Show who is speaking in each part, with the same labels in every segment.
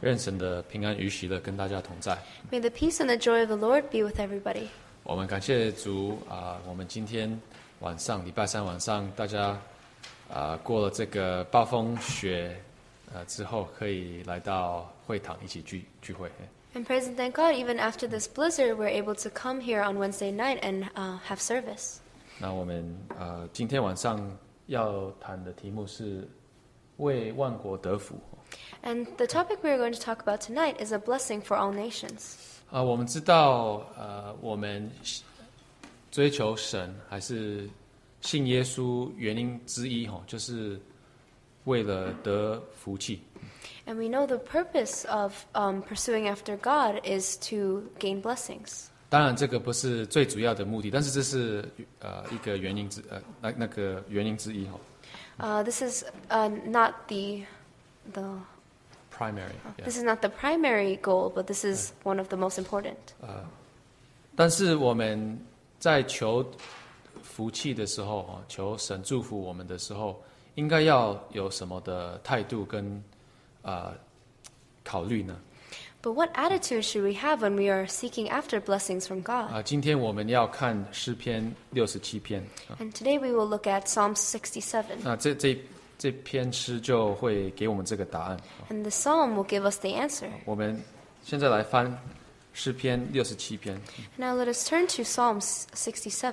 Speaker 1: 愿神的平安与喜乐跟大家同在。
Speaker 2: May the peace and the joy of the Lord be with everybody.
Speaker 1: 我们感谢主我们今天晚上礼拜三晚上，大家过了这个暴风雪之后，可以来到会堂一起聚会。
Speaker 2: And praise and thank God, even after this blizzard, we're able to come here on Wednesday night and have service.
Speaker 1: 那我们今天晚上要谈的题目是为万国得福。
Speaker 2: And the topic we're going to talk about tonight is a blessing for all nations.
Speaker 1: 我们知道我们追求神还是信耶稣原因之一就是为了得福气。
Speaker 2: And we know the purpose of pursuing after God is to gain blessings.
Speaker 1: 当然这个不是最主要的目的，但是这是一个原因那个原因之一。
Speaker 2: This is not the
Speaker 1: primary.
Speaker 2: This is not the primary goal, but this is one of the most important.
Speaker 1: 但是我们在求福气的时候，求神祝福我们的时候，应该要有什么的态度跟考虑呢？
Speaker 2: But what attitude should we have when we are seeking after blessings from God?
Speaker 1: 今天我们要看诗篇67篇。
Speaker 2: And today we will look at Psalm 67.
Speaker 1: 那这篇诗就会给我们这个答案。
Speaker 2: And the psalm will give us the answer.
Speaker 1: 我们现在来翻诗篇67篇。
Speaker 2: Now let us turn to Psalm 67.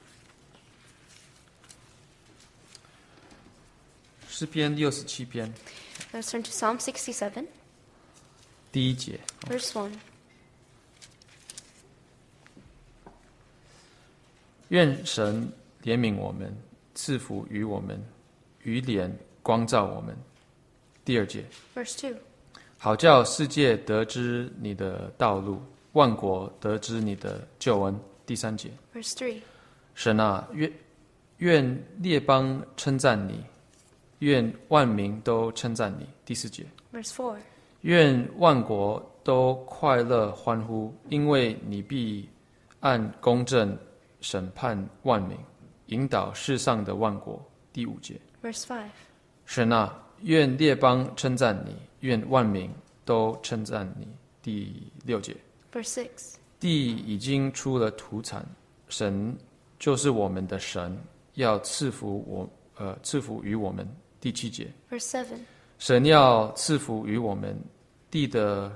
Speaker 1: 诗篇67篇
Speaker 2: Let's turn to Psalm 67,
Speaker 1: 第一节。
Speaker 2: verse 1.
Speaker 1: 愿神怜悯我们，赐福于我们，于脸光照我们。第二节，
Speaker 2: Verse 2.
Speaker 1: 好叫世界得知你的道路，万国得知你的救恩。第三节，
Speaker 2: Verse 3.
Speaker 1: 神啊，愿列邦称赞你，愿万民都称赞你。第四节，
Speaker 2: Verse 4.
Speaker 1: 愿万国都快乐欢呼，因为你必按公正审判万民，引导世上的万国。第五节，
Speaker 2: Verse 5.
Speaker 1: 神啊，愿列邦称赞你，愿万民都称赞你。第六节，
Speaker 2: Verse 6.
Speaker 1: 地已经出了土产，神就是我们的神，要赐福于我们。第七节，
Speaker 2: Verse 7.
Speaker 1: 神要赐福于我们，地的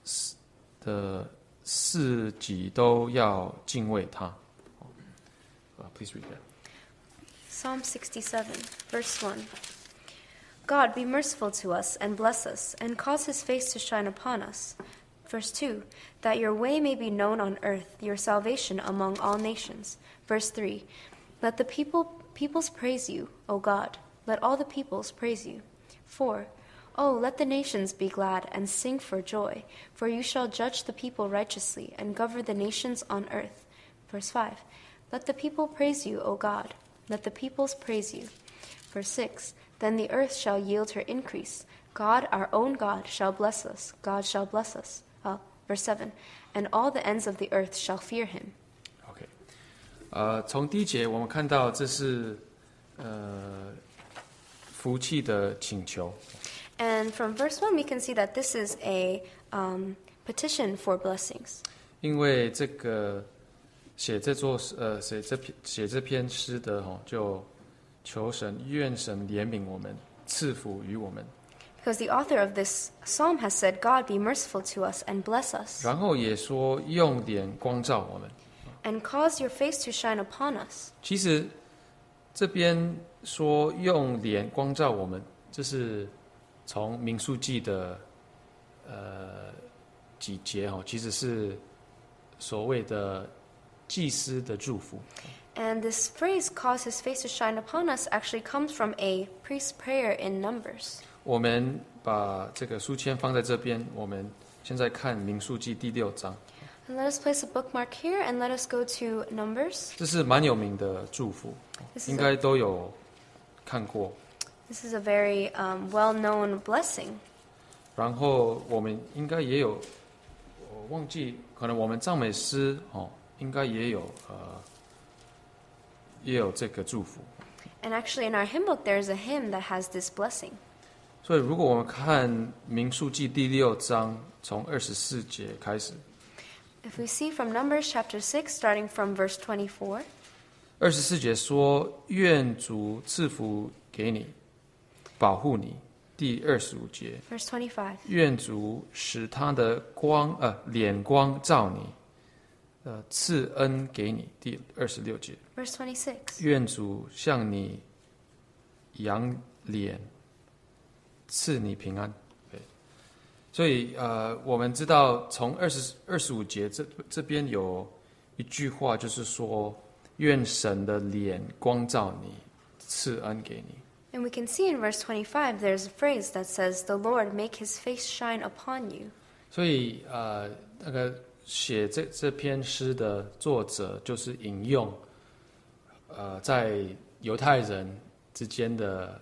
Speaker 1: 四极都要敬畏他。Please read that.
Speaker 2: Psalm 67, verse 1. God, be merciful to us and bless us, and cause his face to shine upon us. Verse 2. That your way may be known on earth, your salvation among all nations. Verse 3. Let the peoples praise you, O God. Let all the peoples praise you. 4. Oh, let the nations be glad and sing for joy, for you shall judge the people righteously and govern the nations on earth. Verse 5. Let the people praise you, O God. Let the peoples praise you. Verse 6. Then the earth shall yield her increase. God, our own God, shall bless us. God shall bless us. Verse 7. And all the ends of the earth shall fear him.
Speaker 1: OK， 从第一节我们看到这是福气的请求。
Speaker 2: And from verse 1, we can see that this is a petition for blessings.
Speaker 1: 因为这个写这篇诗的就求神，愿神怜悯我们，赐福于我们。
Speaker 2: Because the author of this psalm has said, God, be merciful to us and bless us,
Speaker 1: 然后也说用脸光照我们。
Speaker 2: and cause your face to shine upon us.
Speaker 1: 其实这边说用脸光照我们，这是从民数记的几节其实是所谓的祭司的祝福。
Speaker 2: And this phrase, cause his face to shine upon us, actually comes from a priest's prayer in Numbers.
Speaker 1: 我们把这个书签放在这边，我们现在看民数记第6章。
Speaker 2: And let us place a bookmark here and let us go to Numbers.
Speaker 1: 这是蛮有名的祝福，应该都有看过。
Speaker 2: This is a very well-known blessing.
Speaker 1: 然后我们应该也有，我忘记，可能我们赞美诗应该也有这个祝福。
Speaker 2: And actually in our hymn book there is a hymn that has this blessing.
Speaker 1: 所以如果我们看民数记第6章从24节开始，
Speaker 2: If we see from Numbers chapter 6, starting from verse 24,
Speaker 1: 24节说：愿主赐福给你，保护你。第25节，
Speaker 2: verse 25,
Speaker 1: 愿主使他的脸光照你，赐恩给你。第26节，
Speaker 2: verse 26,
Speaker 1: 愿主向你扬脸，赐你平安。对，所以我们知道从25节这边有一句话，就是说，愿神的脸光照你，赐恩给你。
Speaker 2: and we can see in verse 25 there's a phrase that says, "The Lord make his face shine upon you."
Speaker 1: 所以那个写这篇诗的作者就是引用在犹太人之间的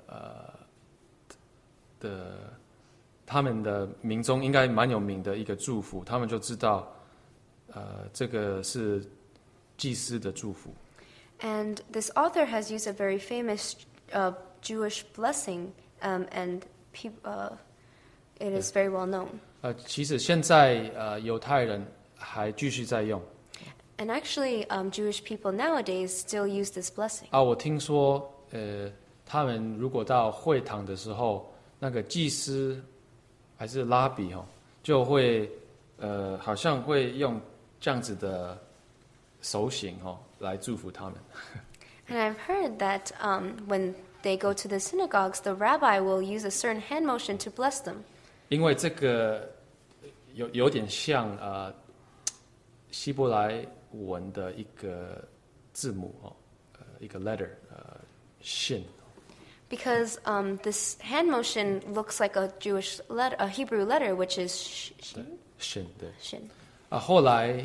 Speaker 1: 他们的民中应该蛮有名的一个祝福，他们就知道这个是祭司的祝福。
Speaker 2: And this author has used a very famous Jewish blessing, and it is very well known.
Speaker 1: 其实现在犹太人还继续在用。
Speaker 2: And actually, Jewish people nowadays still use this blessing.
Speaker 1: 我听说他们如果到会堂的时候，那个祭司还是拉比就会好像会用这样子的手型来祝福他们。
Speaker 2: And I've heard that when they go to the synagogues, the rabbi will use a certain hand motion to bless them.
Speaker 1: 因为这个有点像希伯来文的一个字母一个 letter shin.
Speaker 2: Because this hand motion looks like a Jewish letter, a Hebrew letter, which is
Speaker 1: shin 对
Speaker 2: shin.
Speaker 1: 后来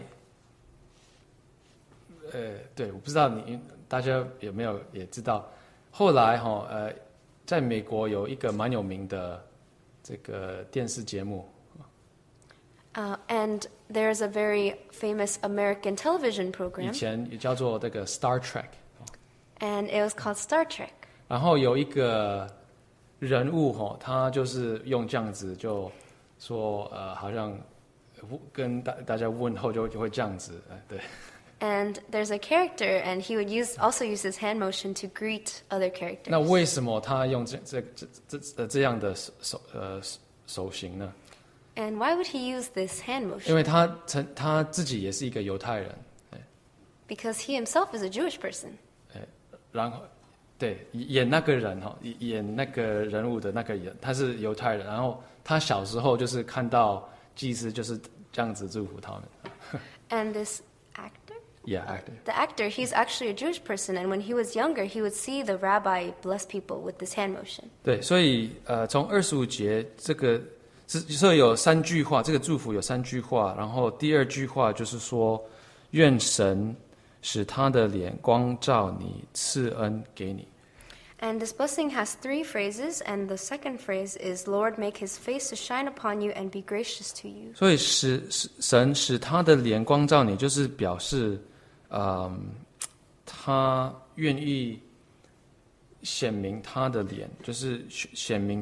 Speaker 1: 对，我不知道大家有没有也知道，后来在美国有一个蛮有名的这个电视节目。
Speaker 2: And there's a very famous American television
Speaker 1: 以
Speaker 2: program,
Speaker 1: 前也叫做这个 Star Trek，
Speaker 2: and it was called Star Trek.
Speaker 1: 然后有一个人物他就是用这样子就说好像跟大家问候就会这样子，对。
Speaker 2: And there's a character, and he would also use his hand motion to greet other characters.
Speaker 1: 那为什么他用这样的手型呢？
Speaker 2: And why would he use this hand
Speaker 1: 因
Speaker 2: motion?
Speaker 1: 为他自己也是一个犹太人，
Speaker 2: Because he himself is a Jewish person.
Speaker 1: 然后对演那个人演那个人物的那个人，他是犹太人，然后他小时候就是看到祭司就是这样子祝福他们。
Speaker 2: And this actor?
Speaker 1: Yeah, actor.
Speaker 2: The actor, he's actually a Jewish person, and when he was younger, he would see the rabbi bless people with this hand motion.
Speaker 1: 对，所以从25节这个所以有3句话，这个祝福有3句话，然后第2句话就是说，愿神使他的脸光照你，赐恩给你。
Speaker 2: And this blessing has 3 phrases, and the second phrase is, Lord, make his face to shine upon you and be gracious to you.
Speaker 1: 所以神使他的脸光照你，就是表示他愿意显明他的脸，就是显明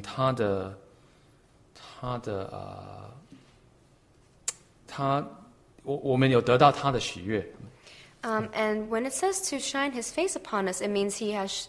Speaker 1: 我们有得到他的喜悦。
Speaker 2: And when it says to shine his face upon us, it means he has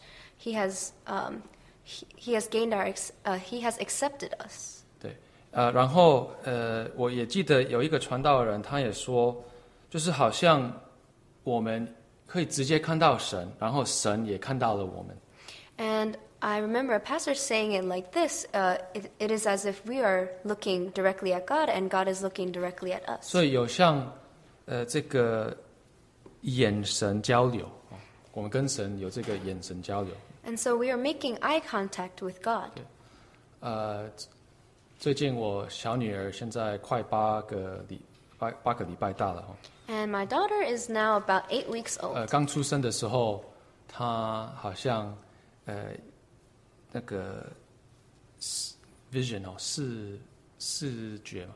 Speaker 2: gained he has accepted us.
Speaker 1: 对，然后我也记得有一个传道人，他也说，就是好像我们可以直接看到神，然后神也看到了我们。
Speaker 2: And I remember a pastor saying it like this: it is as if we are looking directly at God, and God is looking directly at us.
Speaker 1: 所以有像这个眼神交流，我们跟神有这个眼神交流。
Speaker 2: And so we are making eye contact with God.
Speaker 1: 最近我小女儿现在快8个礼拜大了。
Speaker 2: And my daughter is now about 8 weeks old.
Speaker 1: 刚出生的时候，她好像那个vision 视觉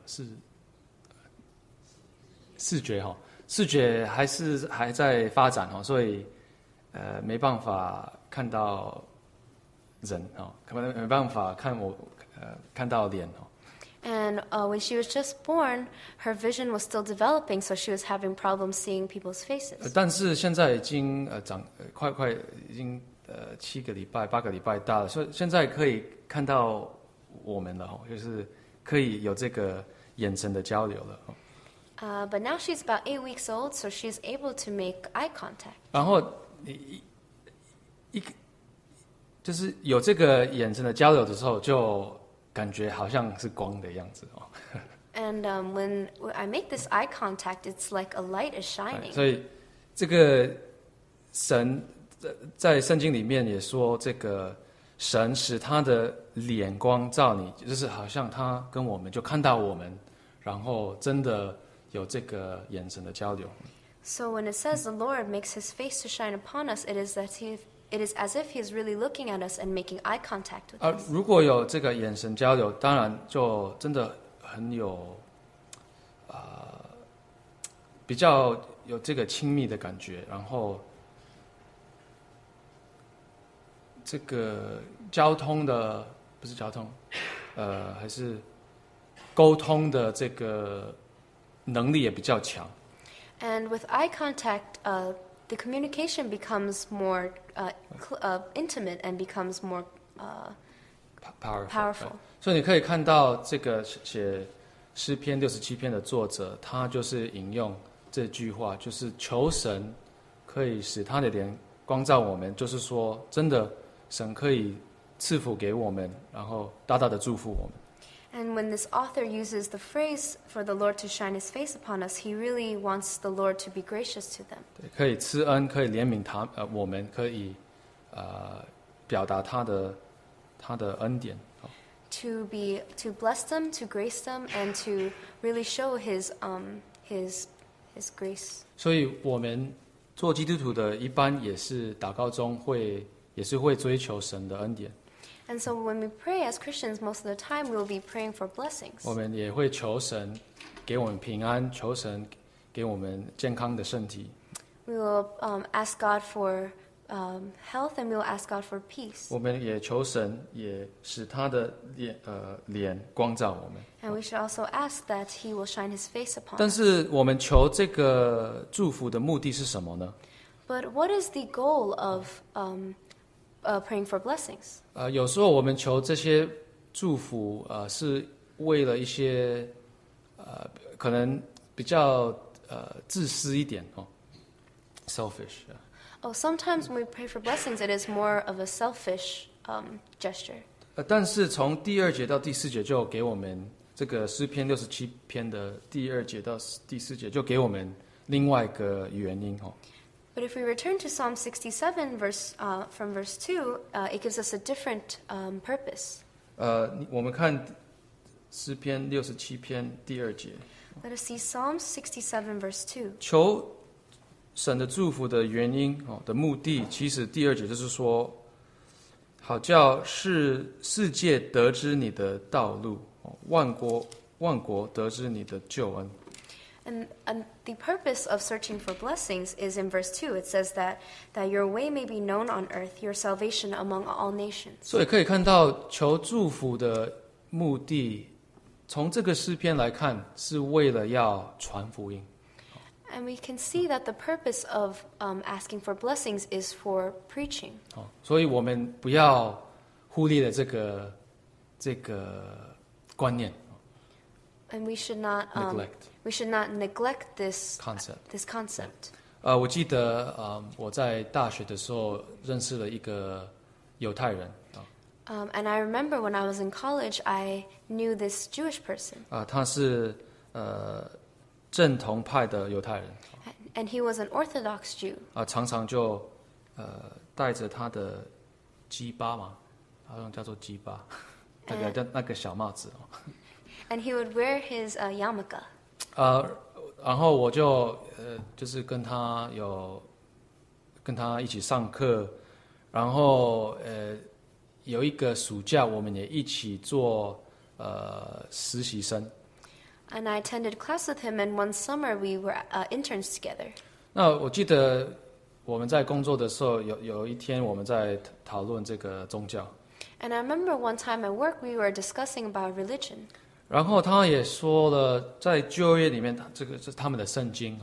Speaker 1: 视觉还在发展所以没办法看到人没办法看看到脸哦。
Speaker 2: And when she was just born, her vision was still developing, so she was having problems seeing people's faces.
Speaker 1: 但是现在已经快已经7个礼拜8个礼拜大了，所以现在可以看到我们了哦，就是可以有这个眼神的交流了哦。
Speaker 2: But now she's about 8 weeks old, so she's able to make eye contact.
Speaker 1: 然后就是有这个眼神的交流的时候，就感觉好像是光的样子哦。
Speaker 2: And when I make this eye contact, it's like a light is shining.
Speaker 1: 所以这个神在圣经里面也说，这个神使他的脸光照你，就是好像他跟我们就看到我们，然后真的有这个眼神的交流。
Speaker 2: So when it says the Lord makes his face to shine upon us, it is as if he is really looking at us and making eye contact with us.
Speaker 1: 如果有这个眼神交流，当然就真的很有比较有这个亲密的感觉，然后这个交通的不是交通，还是沟通的这个能力也比较强。
Speaker 2: And with eye contact, the communication becomes more intimate and becomes more powerful.
Speaker 1: 所以你可以看到这个写诗篇67篇的作者，他就是引用这句话，就是求神可以使他的脸光照我们，就是说真的神可以赐福给我们，然后大大的祝福我们。
Speaker 2: And when this author uses the phrase for the Lord to shine his face upon us, he really wants the Lord to be gracious to them.
Speaker 1: 对，可以赐恩，可以怜悯我们可以表达他的恩典。
Speaker 2: To bless them, to grace them, and to really show his grace.
Speaker 1: 所以我们做基督徒的，一般也是祷告中也是会追求神的恩典。
Speaker 2: And so when we pray as Christians, most of the time we will be praying for blessings.
Speaker 1: 我们也会求神给我们平安，求神给我们健康的身体。
Speaker 2: We will ask God for health, and we will ask God for peace.
Speaker 1: 我们也求神也使他的脸光照我们。
Speaker 2: And we should also ask that he will shine his face upon us.
Speaker 1: 但是我们求这个祝福的目的是什么呢？
Speaker 2: But what is the goal of praying for blessings?
Speaker 1: 有时候我们求这些祝福是为了一些可能比较自私一点哦 ，selfish。
Speaker 2: Oh, sometimes when we pray for blessings, it is more of a selfish gesture.
Speaker 1: 但是从第2节到第4节就给我们这个诗篇67篇的第2节到第4节就给我们另外一个原因哦。
Speaker 2: But if we return to Psalm 67, from verse 2, it gives us a different purpose.
Speaker 1: 我们看诗篇67篇第2节。
Speaker 2: Let us see Psalm 67, verse 2.
Speaker 1: 求神的祝福的原因的目的，其实第2节就是说，好叫世界得知你的道路，万国得知你的救恩。
Speaker 2: And the purpose of searching for blessings is in verse 2. It says that your way may be known on earth, your salvation among all nations.
Speaker 1: 所以可以看到求祝福的目的，从这个诗篇来看，是为了要传福音。
Speaker 2: And we can see that the purpose of asking for blessings is for preaching.
Speaker 1: 所以我们不要忽略了这个观念。
Speaker 2: And we should not neglect this concept.
Speaker 1: 我记得我在大学的时候认识了一个犹太人。
Speaker 2: And I remember when I was in college, I knew this Jewish person.
Speaker 1: 他是正统派的犹太人。
Speaker 2: And he was an Orthodox Jew.
Speaker 1: 常常就带着他的鸡巴嘛，好像叫做鸡巴，那个小帽子哦。
Speaker 2: And he would wear his yarmulke.
Speaker 1: 然后我就是跟他一起上课，然后有一个暑假我们也一起做实习生。
Speaker 2: And I attended class with him, and one summer we were interns together.
Speaker 1: 那我记得我们在工作的时候，有一天我们在讨论这个宗教。
Speaker 2: And I remember one time at work we were discussing about religion.
Speaker 1: 然后他也说了，在旧约里面，这个是他们的圣经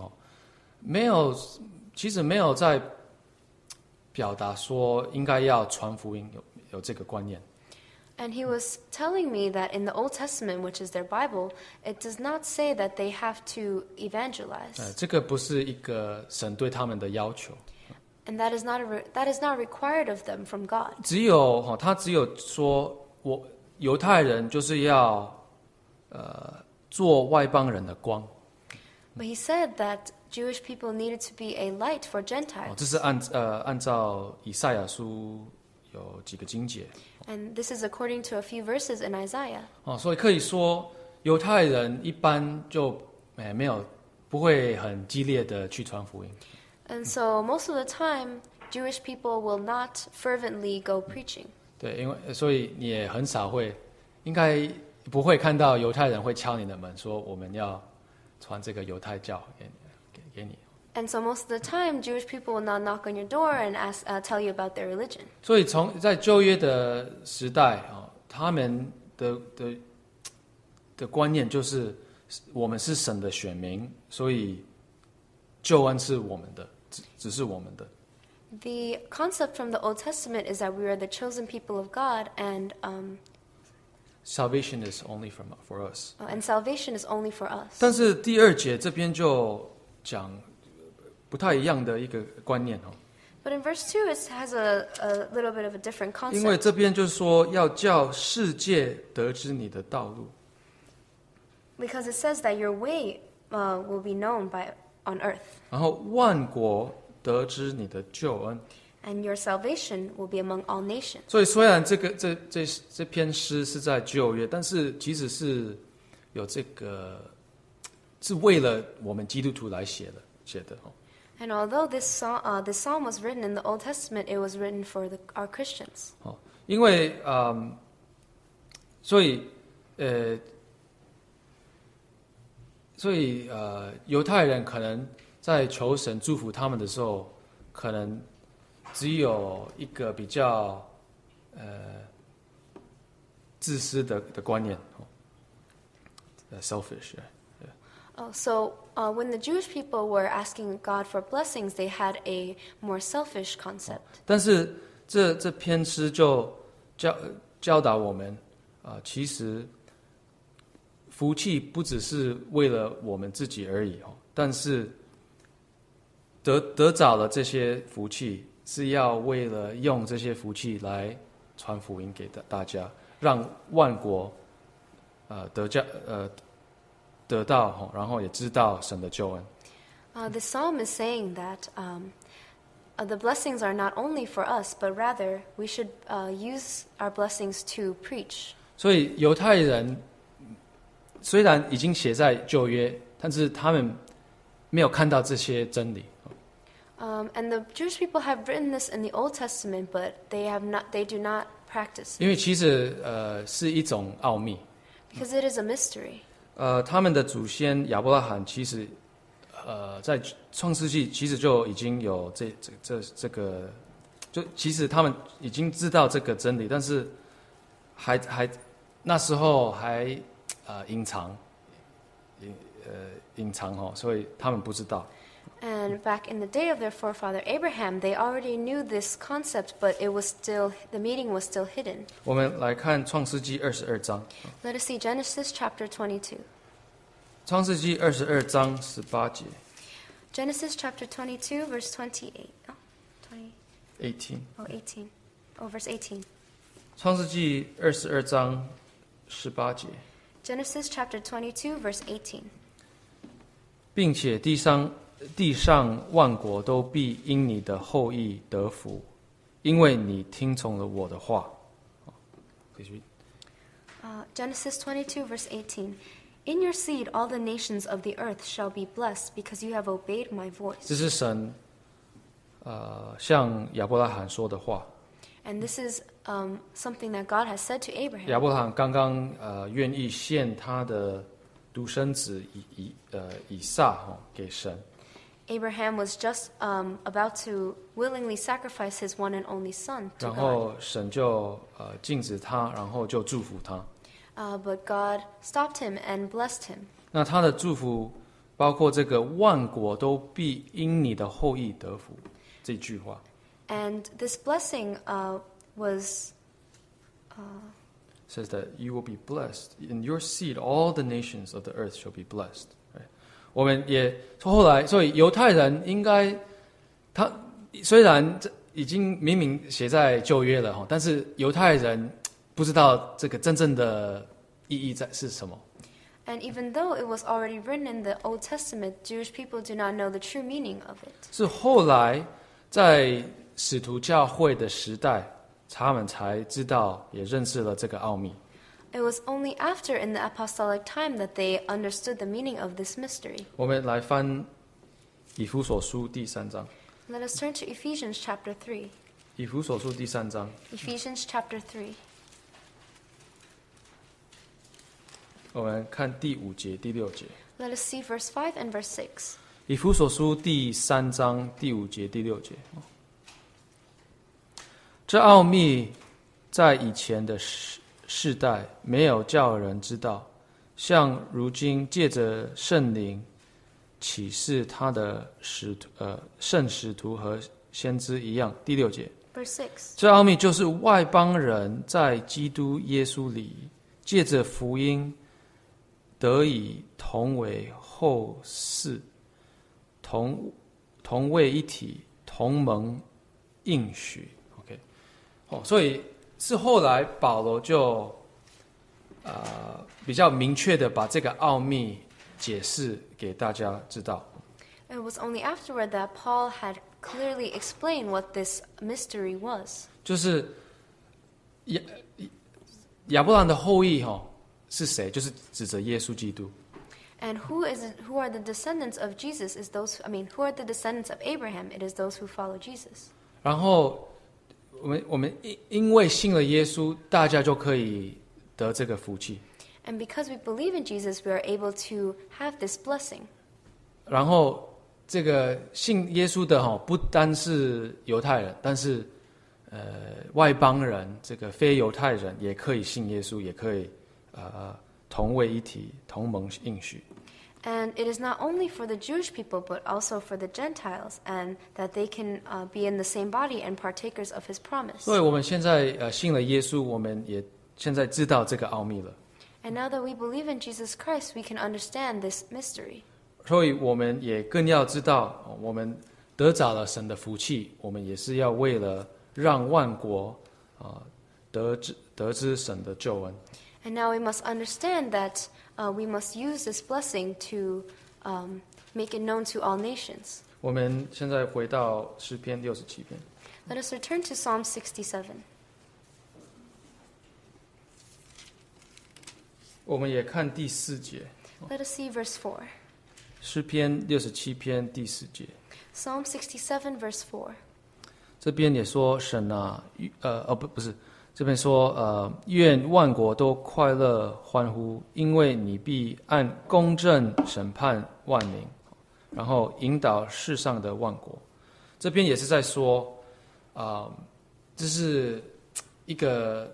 Speaker 1: 其实没有在表达说应该要传福音，有这个观念。
Speaker 2: And he was telling me that in the Old Testament, which is their Bible, it does not say that they have to evangelize.
Speaker 1: 这个不是一个神对他们的要求。
Speaker 2: And that is not required of them from God.
Speaker 1: 他只有说，犹太人就是要做外邦人的光。
Speaker 2: But he said that Jewish people needed to be a light for Gentiles.
Speaker 1: 这是按照以赛亚书有几个经节。
Speaker 2: And this is according to a few verses in Isaiah.
Speaker 1: 所以可以说，犹太人一般就不会很激烈的去传福音。
Speaker 2: And so most of the time, Jewish people will not fervently go preaching.
Speaker 1: 对，所以你也很少应该不会看到犹太人会敲你的门说我们要传这个犹太教给你。
Speaker 2: And so most of the time, Jewish people will not knock on your door and tell you about their religion.
Speaker 1: 所以在旧约的时代他们的观念就是我们是神的选民，所以救恩是我们的，只是我们的。
Speaker 2: The concept from the Old Testament is that we are the chosen people of God, and
Speaker 1: salvation is only for us.
Speaker 2: And salvation is only for us.
Speaker 1: 但是第二节这边就讲不太一样的一个观念。
Speaker 2: But in verse 2, it has a little bit of a different concept.
Speaker 1: 因为这边就说要叫世界得知你的道路。
Speaker 2: Because it says that your way will be known on earth.
Speaker 1: 然后万国得知你的救恩。
Speaker 2: And your salvation will be among all nations.
Speaker 1: 所以虽然这篇诗是在旧约，但是其实是有是为了我们基督徒来写的。
Speaker 2: And although this psalm was written in the Old Testament, it was written for our Christians.
Speaker 1: 因为所以犹太人可能在求神祝福他们的时候，可能只有一个比较自私的观念，selfish。
Speaker 2: So when the Jewish people were asking God for blessings, they had a more selfish concept.
Speaker 1: 但是这篇诗就教导我们，其实福气不只是为了我们自己而已，但是得着了这些福气，是要为了用这些福气来传福音给大家，让万国得到，然后也知道神的救恩。
Speaker 2: The psalm is saying that the blessings are not only for us, but rather we should use our blessings to preach.
Speaker 1: 所以犹太人虽然已经写在旧约，但是他们没有看到这些真理。
Speaker 2: And the Jewish people have written this in the Old Testament, but they do not practice it.
Speaker 1: 因为其实是一种奥秘。
Speaker 2: Because it is a mystery.
Speaker 1: 他们的祖先亚伯拉罕其实在创世纪其实就已经有这个，就其实他们已经知道这个真理，但是还那时候还隐藏所以他们不知道。
Speaker 2: And back in the day of their forefather Abraham, they already knew this concept, but the meaning was still hidden.
Speaker 1: 我们来看创世纪22章。
Speaker 2: Let us see Genesis chapter 22.
Speaker 1: 创世纪22章18节。
Speaker 2: Genesis chapter 22, verse 28.
Speaker 1: 18.
Speaker 2: Verse 18.
Speaker 1: 创世纪22章18节。
Speaker 2: Genesis chapter 22, verse 18.
Speaker 1: 并且地上万国都必因你的后裔得福，因为你听从了我的话。
Speaker 2: Genesis 22, verse 18. In your seed all the nations of the earth shall be blessed, because you have obeyed my voice.
Speaker 1: 这是神向亚伯拉罕说的话。
Speaker 2: And this is something that God has said to Abraham.
Speaker 1: 亚伯拉罕刚刚愿意献他的独生子以撒给神。
Speaker 2: Abraham was just about to willingly sacrifice his one and only son to
Speaker 1: 然
Speaker 2: God.
Speaker 1: 后神就禁止他，然后就祝福他。
Speaker 2: But God stopped him and blessed him.
Speaker 1: 那他的祝福包括这个万国都必因你的后裔得福这句话。
Speaker 2: And this blessing was
Speaker 1: says that you will be blessed. In your seed, all the nations of the earth shall be blessed. Right? 我们也后来，所以犹太人应该，他虽然这已经明明写在旧约了哈，但是犹太人不知道这个真正的意义是什么。
Speaker 2: And even though it was already written in the Old Testament, Jewish people do not know the true meaning of it.
Speaker 1: 是后来在使徒教会的时代，他们才知道也认识了这个奥秘。
Speaker 2: It was only after in the apostolic time that they understood the meaning of this mystery.
Speaker 1: 我们来翻以弗所书第3章。
Speaker 2: Let us turn to Ephesians chapter 3.
Speaker 1: 以弗所书第3章，
Speaker 2: Ephesians chapter 3.
Speaker 1: 我们看第5节、第6节。
Speaker 2: Let us see verse 5 and verse 6.
Speaker 1: 以弗所书第3章第5节、第6节。这奥秘在以前的世代没有叫人知道，像如今借着圣灵启示他的圣使徒和先知一样。第6节。
Speaker 2: Verse 6.
Speaker 1: 这奥秘就是外邦人在基督耶稣里借着福音得以同为后嗣，同为一体，同蒙应许。OK， 所以是后来保罗就比较明确的把这个奥秘解释给大家知道。
Speaker 2: It was only afterward that Paul had clearly explained what this mystery was.
Speaker 1: 就是亚伯兰的后裔是谁？就是指着耶稣基督。
Speaker 2: And who are the descendants of Jesus? Who are the descendants of Abraham? It is those who follow Jesus.
Speaker 1: 然后我们因为信了耶稣，大家就可以得这个福气。
Speaker 2: And because we believe in Jesus, we are able to have this blessing.
Speaker 1: 然后这个信耶稣的不单是犹太人，但是外邦人，这个非犹太人也可以信耶稣，也可以同为一体，同蒙应许。
Speaker 2: And it is not only for the Jewish people, but also for the Gentiles, and that they can be in the same body and partakers of His promise.
Speaker 1: 所以我们现在信了耶稣，我们也现在知道这个奥秘了。
Speaker 2: And now that we believe in Jesus Christ, we can understand this mystery.
Speaker 1: 所以我们也更要知道，我们得着了神的福气，我们也是要为了让万国得知神的救恩。
Speaker 2: And now we must understand that we must use this blessing to make it known to all nations.
Speaker 1: 我们现在回到诗篇67篇，
Speaker 2: Let us return to Psalm 67.
Speaker 1: 我们也看第4节，
Speaker 2: Let us see verse 4.
Speaker 1: 诗篇67篇第4节，
Speaker 2: Psalm 67, verse 4.
Speaker 1: 这边也说神啊，不是，这边说愿万国都快乐欢呼，因为你必按公正审判万民，然后引导世上的万国。这边也是在说，这是一个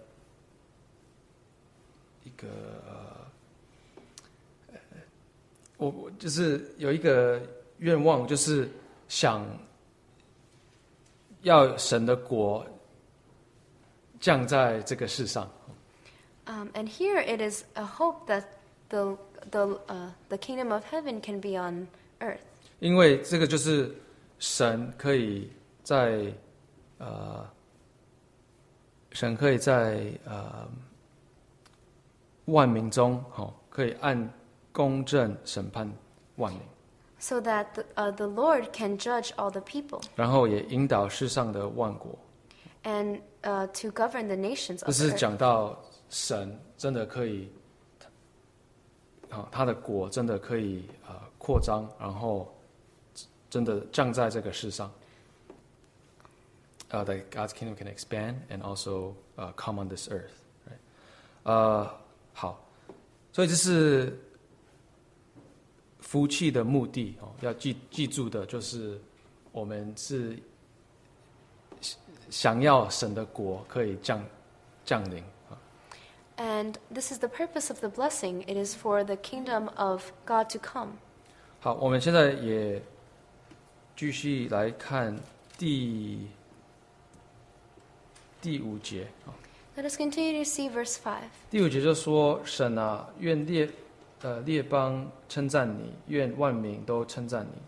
Speaker 1: 我就是有一个愿望，就是想要神的国降在这个世上。
Speaker 2: And here it is a hope that the kingdom of heaven can be on earth.
Speaker 1: 因为这个就是神可以在万民中可以按公正审判万民，
Speaker 2: So that the Lord can judge all the people
Speaker 1: 然后也引导世上的万国。
Speaker 2: and to govern the nations
Speaker 1: 这
Speaker 2: of
Speaker 1: 是
Speaker 2: earth.
Speaker 1: 讲到神真的可以，他的国真的可以扩张，然后真的降在这个世上。That God's kingdom can expand and also come on this earth, right? 好，所以这是福气的目的要记住的就是我们是想要神的国可以降临。
Speaker 2: And this is the purpose of the blessing. It is for the kingdom of God to come.
Speaker 1: 好，我们现在也继续来看第5节。
Speaker 2: Let us continue to see verse 5.
Speaker 1: 第5节就说：“神啊，愿列邦称赞你，愿万民都称赞你。”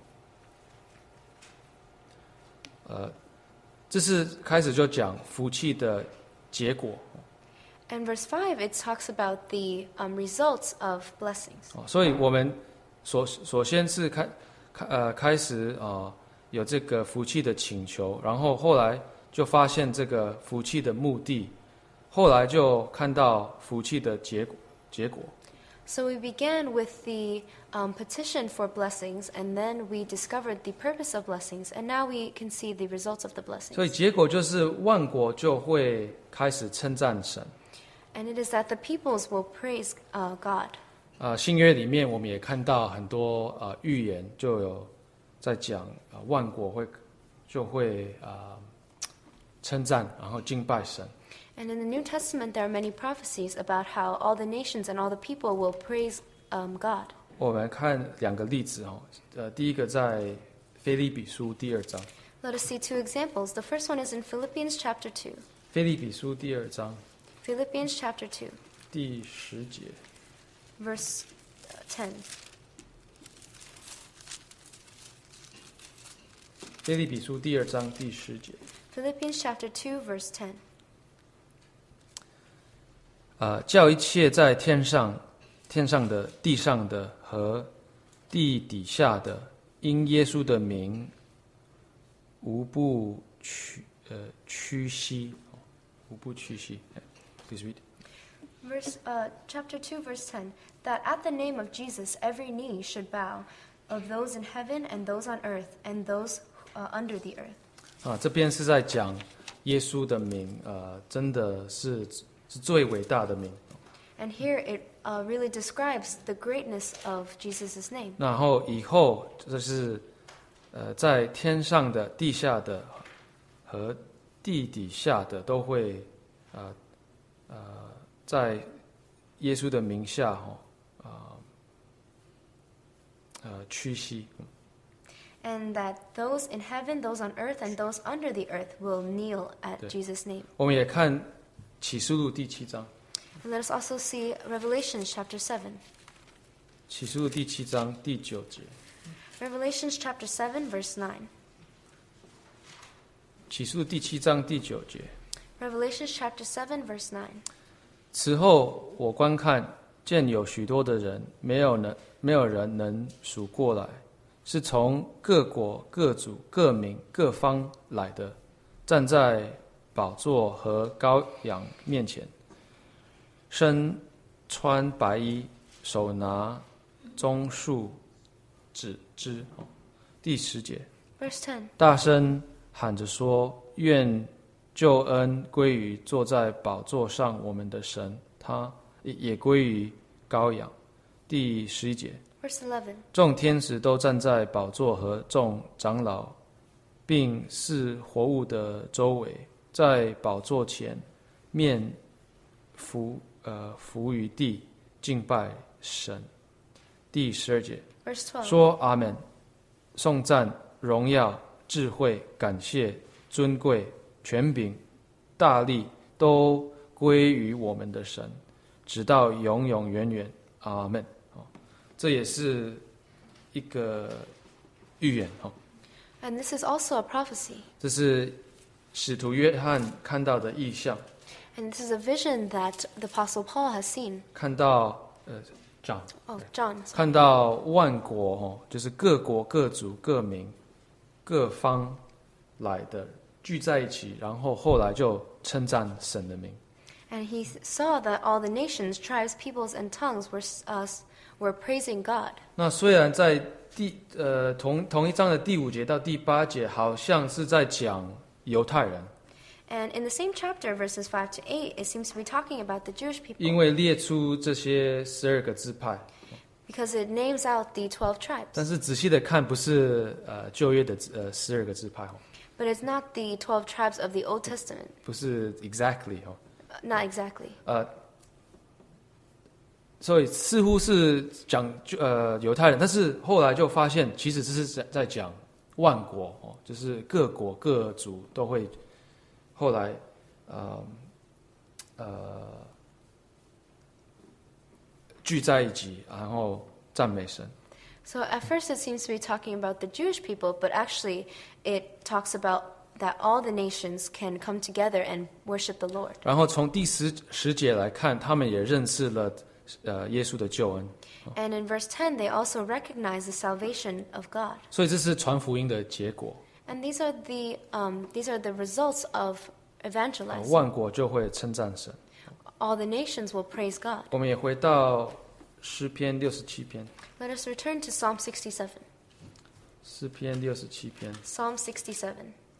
Speaker 1: 这是开始就讲福气的结果。
Speaker 2: And verse 5, it talks about the results of blessings.
Speaker 1: 所以我们首先是开始有这个福气的请求，然后后来就发现这个福气的目的，后来就看到福气的结果。
Speaker 2: So we began with the petition for blessings, and then we discovered the purpose of blessings, and now we can see the results of the blessings.
Speaker 1: 所以结果就是万国就会开始称赞神。
Speaker 2: And it is that the peoples will praise God.
Speaker 1: 新约里面我们也看到很多预言，就有在讲万国就会称赞，然后敬拜神。
Speaker 2: And in the New Testament, there are many prophecies about how all the nations and all the people will praise God.
Speaker 1: 我们看2个例子第一个在腓立比书第2章。
Speaker 2: Let us see 2 examples. The first one is in Philippians chapter 2.
Speaker 1: 腓立比书第2章
Speaker 2: Philippians chapter 2,
Speaker 1: 第10节。
Speaker 2: verse 10.
Speaker 1: 腓立比书第2章第10节。
Speaker 2: Philippians chapter 2, verse 10.
Speaker 1: 叫一切在天上的、地上的和地底下的，因耶稣的名，无不屈膝。Please read.
Speaker 2: Chapter 2, verse 10. That at the name of Jesus every knee should bow, of those in heaven and those on earth and those under the earth.
Speaker 1: 这边是在讲耶稣的名，真的是最伟大的名。
Speaker 2: And here it really describes the greatness of Jesus' name.
Speaker 1: 然后以后就是在天上的、地下的和地底下的都会在耶稣的名下屈膝。
Speaker 2: And that those in heaven, those on earth, and those under the earth will kneel at Jesus' name.
Speaker 1: 我们也看启示录第7章。
Speaker 2: And let us also see Revelations chapter 7.
Speaker 1: 启示录第7章第9节。
Speaker 2: Revelations chapter 7, verse 9.
Speaker 1: 启示录第7章第9节。
Speaker 2: Revelations chapter 7, verse 9.
Speaker 1: 此后我观看，见有许多的人，没有人能数过来，是从各国、各族、各民、各方来的，站在宝座和羔羊面前，身穿白衣，手拿棕树枝。第10节，
Speaker 2: Verse 10.
Speaker 1: 大声喊着说：愿救恩归于坐在宝座上我们的神，他也归于羔羊。第11节，
Speaker 2: Verse 11.
Speaker 1: 众天使都站在宝座和众长老，并是活物的周围，在宝座前面伏于地敬拜神。第12节，
Speaker 2: Verse 12.
Speaker 1: 说阿们，颂赞、荣耀、智慧、感谢、尊贵、权柄、大力，都归于我们的神，直到永永远远。阿们。这也是一个预言。
Speaker 2: And this is also a prophecy.
Speaker 1: 这是使徒约翰看到的异象，
Speaker 2: And this is a vision that the Apostle Paul has seen.
Speaker 1: 看到John
Speaker 2: Oh, John.
Speaker 1: 看到万国就是各国各族各民各方来的聚在一起，然后后来就称赞神的名。
Speaker 2: And he saw that all the nations, tribes, peoples, and tongues were praising God.
Speaker 1: 那虽然在同一章的第5节到第8节，好像是在讲犹太人，
Speaker 2: And in the same chapter, verses 5 to 8, it seems to be talking about the Jewish people.
Speaker 1: 因为列出这些12个支派，
Speaker 2: because it names out the 12 tribes.
Speaker 1: 但是仔细的看，不是旧约的12个支派哦，
Speaker 2: But it's not the 12 tribes of the Old Testament.
Speaker 1: 不是 exactly 哦，
Speaker 2: Not exactly.
Speaker 1: 所以似乎是讲犹太人，但是后来就发现，其实这是在讲万国哦，就是各国各族都会后来聚在一起，然后赞美神。
Speaker 2: So at first it seems to be talking about the Jewish people, but actually it talks about that all the nations can come together and worship the Lord.
Speaker 1: 然后从第十节来看，他们也认识了耶稣的救恩，
Speaker 2: And in verse 10, they also recognize the salvation of God.
Speaker 1: 所以这是传福音的结果。
Speaker 2: And these are the results of evangelizing.
Speaker 1: 万国就会称赞神。
Speaker 2: All the nations will praise God.
Speaker 1: 我们也回到诗篇67篇，
Speaker 2: Let us return to Psalm 67.
Speaker 1: 诗篇67篇，
Speaker 2: Psalm 67.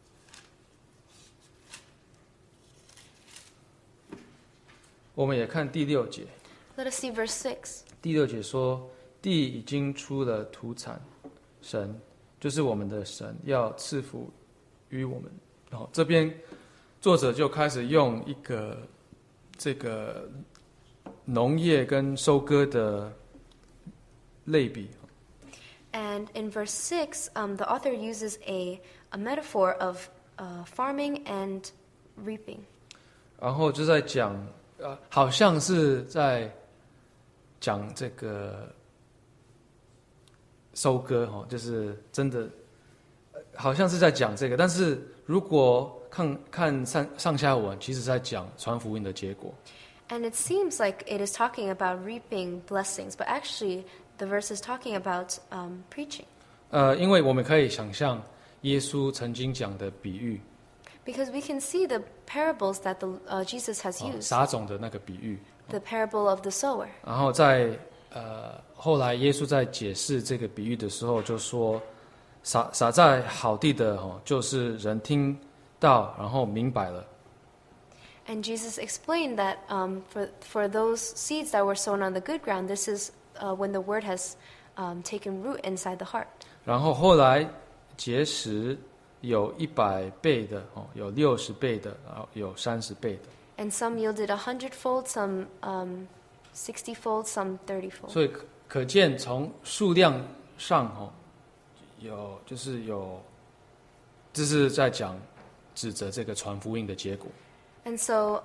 Speaker 1: 我们也看第6节。
Speaker 2: Let us see verse 6.
Speaker 1: 第6节说：“地已经出了土产，神就是我们的神，要赐福于我们。”然后这边作者就开始用一个这个农业跟收割的类比。
Speaker 2: And in verse 6, the author uses a metaphor of farming and reaping.
Speaker 1: 然后就在讲，好像是在讲这个收割哈，就是真的，好像是在讲这个。但是如果看上下文，其实是在讲传福音的结果。
Speaker 2: And it seems like it is talking about reaping blessings, but actually the verse is talking about preaching.
Speaker 1: 因为我们可以想象耶稣曾经讲的比喻，
Speaker 2: Because we can see the parables that Jesus has used.
Speaker 1: 撒种的那个比喻。
Speaker 2: The parable of the sower.
Speaker 1: 然后在后来耶稣在解释这个比喻的时候，就说撒在好地的就是人听到，然后明白了。
Speaker 2: And Jesus explained that for those seeds that were sown on the good ground, this is when the word has taken root inside the heart.
Speaker 1: 然后后来结实有100倍的有60倍的，然后有30倍的。
Speaker 2: And some yielded 100-fold, some 60-fold, some 30-fold.
Speaker 1: 所以可见从数量上这是在讲指责这个传福音的结果。
Speaker 2: And so,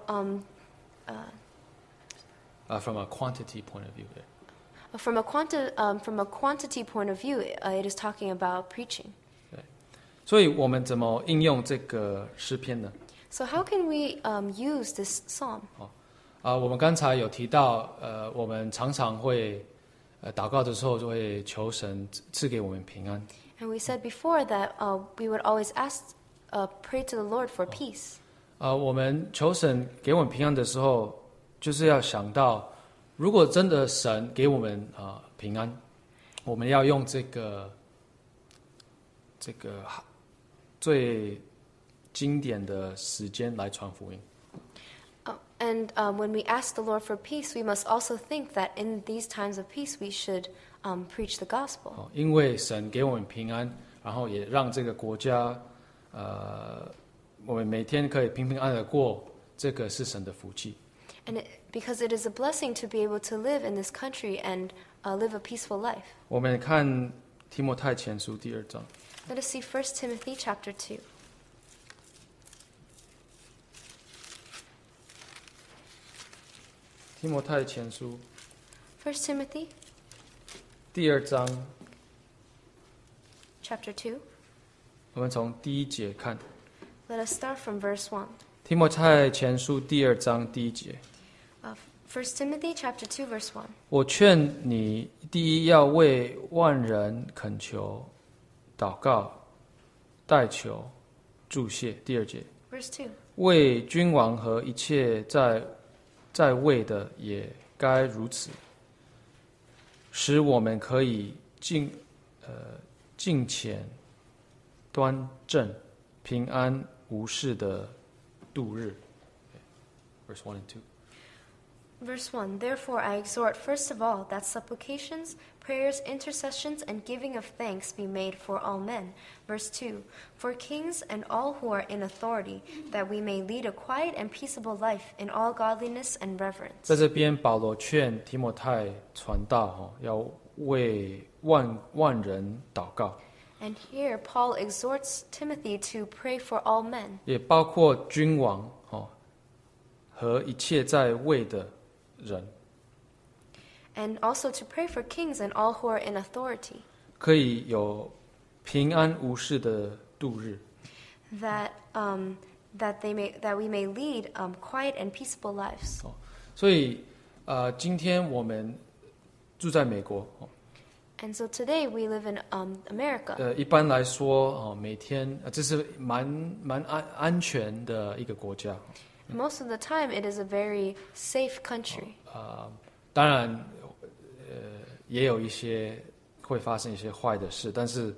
Speaker 1: From a quantity point of view,
Speaker 2: from a quantity point of view, it is talking about preaching.
Speaker 1: 所以我们怎么应用这个诗篇呢？
Speaker 2: So how can we use this psalm?
Speaker 1: 我们刚才有提到，我们常常会祷告的时候就会求神赐给我们平安。
Speaker 2: And we said before that we would always pray to the Lord for peace.
Speaker 1: 我们求神给我们平安的时候，就是要想到，如果真的神给我们平安，我们要用这个最经典的时间来传福音。
Speaker 2: And when we ask the Lord for peace, we must also think that in these times of peace, we should preach the gospel.
Speaker 1: 因为神给我们平安，然后也让这个国家，我们每天可以平平安安的过，这个是神的福气。
Speaker 2: And because it is a blessing to be able to live in this country and live a peaceful life.
Speaker 1: 我们看提摩太前书第2章。
Speaker 2: Let us see 1 Timothy chapter 2.
Speaker 1: 提摩太前书
Speaker 2: 1 Timothy
Speaker 1: 第2章，
Speaker 2: chapter 2.
Speaker 1: 我们从第1节看。
Speaker 2: Let us start from verse 1.
Speaker 1: 提摩太前书第2章第1节。
Speaker 2: 1 Timothy chapter 2 verse 1.
Speaker 1: 我劝你，第一要为万人恳求、祷告、代求、祝谢。第2节，
Speaker 2: Verse 2.
Speaker 1: 为君王和一切在位的也该如此，使我们可以敬虔、端正、平安无事的度日。Verse 1 and 2.
Speaker 2: Verse 1 Therefore I exhort, first of all, that supplications, prayers, intercessions, and giving of thanks be made for all men. Verse 2 For kings and all who are in authority, that we may lead a quiet and peaceable life in all godliness and reverence.
Speaker 1: 在这边，保罗劝提摩太传道，要为万人祷告，
Speaker 2: And here Paul exhorts Timothy to pray for all men,
Speaker 1: 也包括君王和一切在位的人，
Speaker 2: and also to pray for kings and all who are in authority,
Speaker 1: 可以有平安无事的度日。
Speaker 2: that we may lead quiet and peaceable lives.
Speaker 1: 所以今天我们住在美国，
Speaker 2: And so today we live in America.
Speaker 1: 一般来说，每天这是蛮安全的一个国家。
Speaker 2: Most of the time, it is a very safe country.
Speaker 1: 当然，也有一些会发生一些坏的事，但是，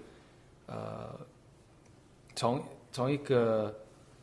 Speaker 1: 从一个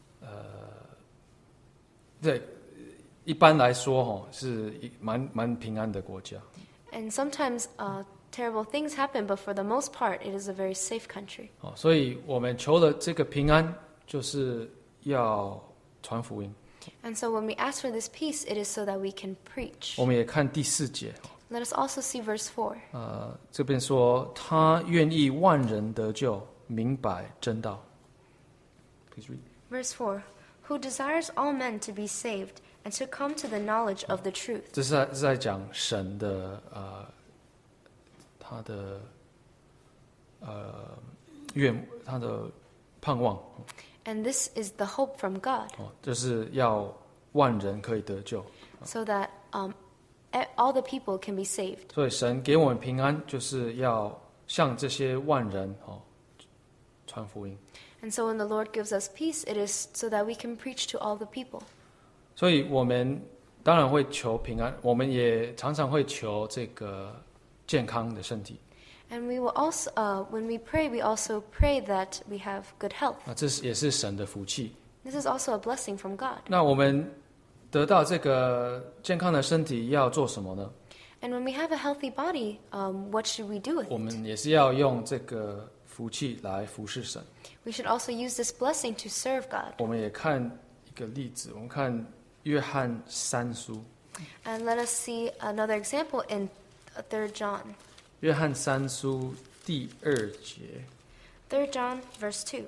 Speaker 1: 对一般来说，是蛮平安的国家。
Speaker 2: And sometimes terrible things happen, but for the most part, it is a very safe country.
Speaker 1: 所以我们求了这个平安，就是要传福音。
Speaker 2: And so when we ask for this peace, it is so that we can preach.
Speaker 1: 我们也看第4节，
Speaker 2: Let us also see verse 4.
Speaker 1: 这边说他愿意万人得救，明白真道。Please read.
Speaker 2: Verse 4 Who desires all men to be saved and to come to the knowledge of the truth.
Speaker 1: 这是在讲神的他的他的盼望。
Speaker 2: And this is the hope from God,
Speaker 1: 就是要万人可以得救。
Speaker 2: so that all the people can be saved.
Speaker 1: 所以神给我们平安，就是要向这些万人传福音。
Speaker 2: And so when the Lord gives us peace, it is so that we can preach to all the people.
Speaker 1: 所以我们当然会求平安，我们也常常会求这个健康的身体。
Speaker 2: And we will also, when we pray, we also pray that we have good health.
Speaker 1: 这也是神的福气。
Speaker 2: This is also a blessing from God.
Speaker 1: 那我们得到这个健康的身体要做什么呢？
Speaker 2: And when we have a healthy body, what should we do with
Speaker 1: 我
Speaker 2: it?
Speaker 1: 们也是要用这个福气来服侍神。
Speaker 2: We should also use this blessing to serve God.
Speaker 1: 我们也看一个例子，我们看约翰3书。
Speaker 2: And let us see another example in 3 John.
Speaker 1: 约翰3书第2节。
Speaker 2: 3 John verse 2.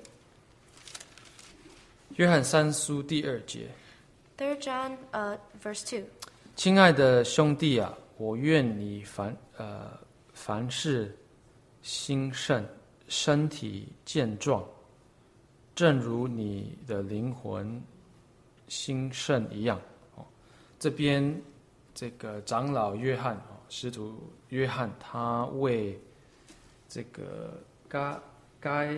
Speaker 1: 约翰3书第2节。
Speaker 2: 3 John verse 2.
Speaker 1: 亲爱的兄弟啊，我愿你凡事兴盛，身体健壮，正如你的灵魂兴盛一样。这边这个长老约翰，使徒约翰，他为这个该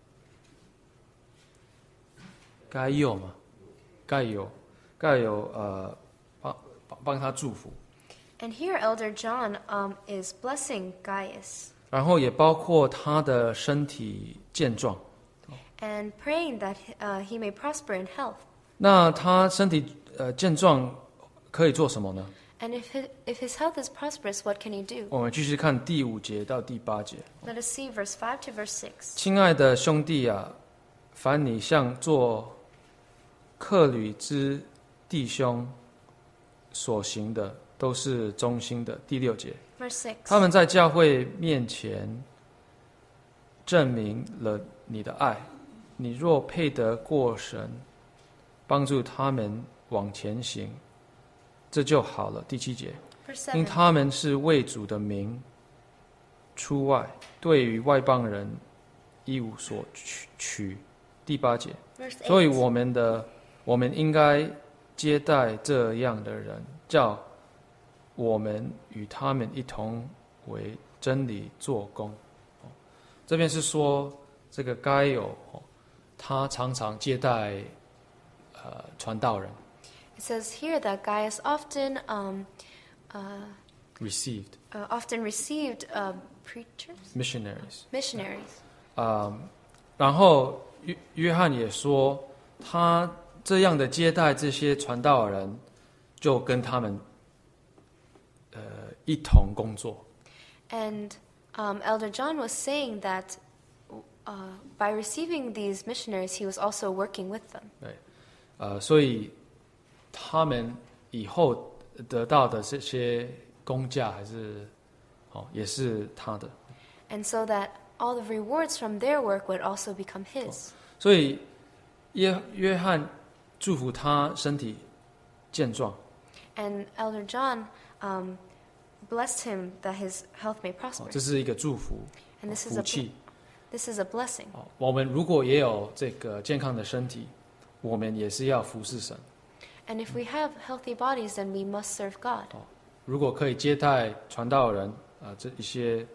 Speaker 1: 有帮他祝福。
Speaker 2: And here Elder John is blessing Gaius
Speaker 1: 然后也包括他的身体健壮。
Speaker 2: and praying that he may prosper in health.
Speaker 1: 那他身体健壮可以做什么呢？
Speaker 2: And if his health is prosperous, what can he do?
Speaker 1: 我们继续看第5节到第8节。
Speaker 2: Let us see verse 5 to verse 6.
Speaker 1: 亲爱的兄弟啊，凡你向做客旅之弟兄所行的，都是忠心的。第6节，
Speaker 2: Verse 6.
Speaker 1: 他们在教会面前证明了你的爱。你若配得过神，帮助他们往前行，这就好了。第7节，
Speaker 2: Verse
Speaker 1: 因
Speaker 2: 7.
Speaker 1: 他们是为主的名出外，对于外邦人一无所取。第8节，
Speaker 2: Verse 8.
Speaker 1: 所以我们应该接待这样的人，叫我们与他们一同为真理做工。这边是说这个该有，他常常接待传道人。
Speaker 2: It says here that Gaius often
Speaker 1: received
Speaker 2: received preachers,
Speaker 1: missionaries。
Speaker 2: missionaries.
Speaker 1: 然后约翰也说，他这样的接待这些传道人，就跟他们一同工作。
Speaker 2: And Elder John was saying that by receiving these missionaries, he was also working with them.
Speaker 1: 对，所以他们以后得到的这些工价还是也是他的。
Speaker 2: And so that all the rewards from their work would also become his.
Speaker 1: 所以约翰祝福他身体健壮。
Speaker 2: And Elder John blessed him that his health may prosper.
Speaker 1: 这是一个祝福，
Speaker 2: And this is
Speaker 1: 福气。
Speaker 2: This is a blessing.
Speaker 1: 我们如果也有这个健康的身体，我们也是要服侍神。
Speaker 2: And if we have healthy bodies, then we must serve God.
Speaker 1: 如果可以接待传道人这一些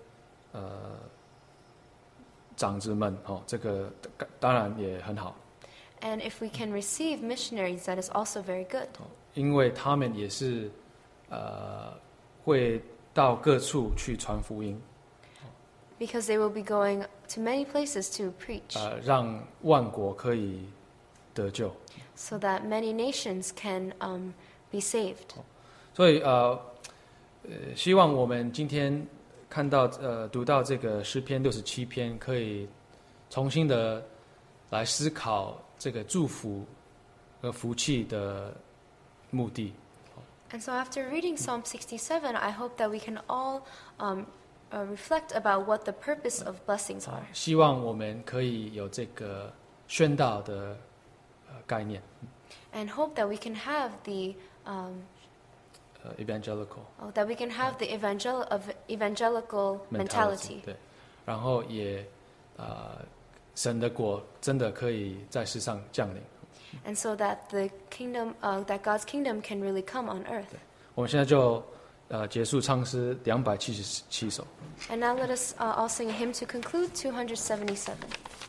Speaker 1: 长子们这个当然也很好。
Speaker 2: And if we can receive missionaries, that is also very good.
Speaker 1: 因为他们也是会到各处去传福音，
Speaker 2: Because they will be going to many places to preach,
Speaker 1: 让万国可以得救。
Speaker 2: so that many nations can be saved.
Speaker 1: 所以希望我们今天看到读到这个诗篇67篇，可以重新的来思考这个祝福和福气的目的。
Speaker 2: And so after reading Psalm 67, I hope that we can all reflect about what the purpose of blessings are.
Speaker 1: 希望我们可以有这个宣道的概念。
Speaker 2: And hope that we can have the
Speaker 1: evangelical
Speaker 2: that we can have the evangelical mentality.
Speaker 1: 对，然后也神的国真的可以在世上降临。
Speaker 2: And so that the kingdom, that God's kingdom can really come on earth.
Speaker 1: 我们现在就结束唱诗277首。
Speaker 2: And now let us all sing a hymn to conclude 277.